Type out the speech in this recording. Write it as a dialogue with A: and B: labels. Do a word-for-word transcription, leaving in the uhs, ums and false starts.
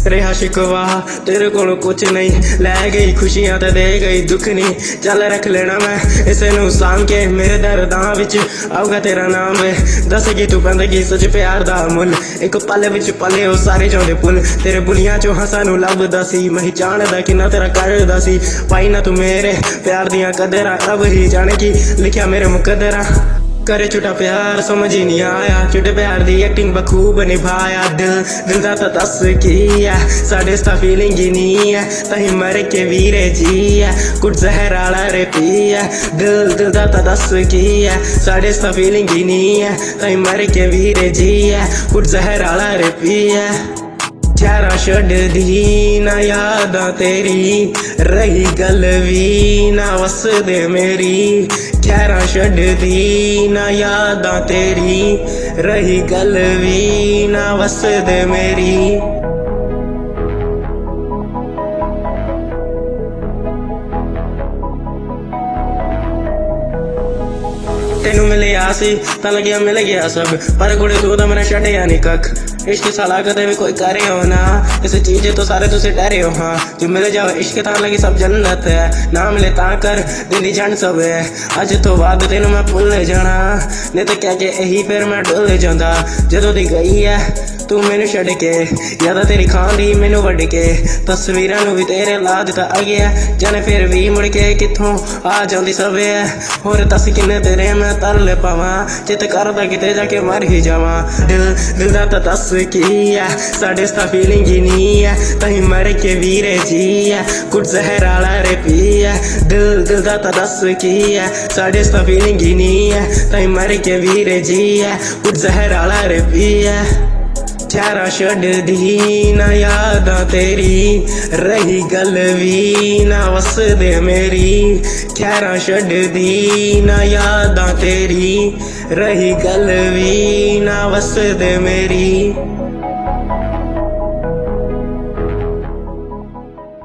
A: ਰਿਹਾ शिकवा तेरे कोल कुछ नहीं, लै गई खुशियां ते दे गई दुख नहीं। चल रख लेना मैं इसे नू सांभ के, मेरे दर्दां विच आऊगा तेरा नाम वे। दसगी तू बंदगी सच प्यार दा मुल, एक पल विच पले ओ सारे चाहुंदे पुल। तेरे बुलियां चो हां सानू लभदा सी, मैं ही जानदा किन्ना तेरा करदा सी। पाई ना तू मेरे प्यार दियां कदरां, रब ही जाने की लिखिया मेरे मुकद्दरां। करे झूठा प्यार समझ ही नहीं आया, झूठे प्यार दी एक्टिंग बखूब निभाया। दिल दिल दा तां दस की है, साडे च तां फीलिंग ही नहीं है। तहीं मर के वीरे जी है, कुछ जहर आला रे पी है। दिल दिल दा तां दस की है, साडे च तां फीलिंग ही नहीं है। तहीं मर के वीरे जी है, कुछ जहर आला रे पी है। चेहरा छड्डदी ना यादां तेरी, रही गल भी ना वसदे मेरी। चेहरा छड्डदी ना यादां तेरी, रही गल भी ना वसदे मेरी। तेनू मिलिया सी तां लग्या मिल गया सब, पर कुड़े तू तां मैनू छड्डिया नहीं कख। इश्क साला कदे भी कोई करे हो ना, इस चीज तो सारे तुसी डरे हो। हाँ जो मिल जाओ इश्क तां लगी सब जन्नत है, ना मिले तां कर दिल जन सब है। अज तो बाद तेनू मैं भुल जाना, नहीं तो क्या के यही फिर मैं डुल जांदा। जदों दी गई है तू मैनू छड्ड के, यादा तेरी खांदी मैनू वड्ड के। तस्वीरां नू भी तेरे ला दिता आ गया, जाने फिर भी मुड़ के कित्थों आ जांदी सब है। होर दस किन्ने तेरे मैं तरले पावां, चित करदा किते जाके मर ही जावां। दिल दिल दा तां दस की है, साडे च तां फीलिंग ही नहीं है। तहीं मर के वीरे जी है, कुछ जहर आला रे पी है। दिल दिल दा तां दस की है, साडे च तां फीलिंग ही नहीं है। तहीं मर के वीरे जी है, कुछ जहर आला रे पी है। चेहरा छड्डदी ना यादां तेरी, रही गल भी ना वसदे मेरी। चेहरा छड्डदी ना यादां तेरी, रही गल भी ना वसदे मेरी।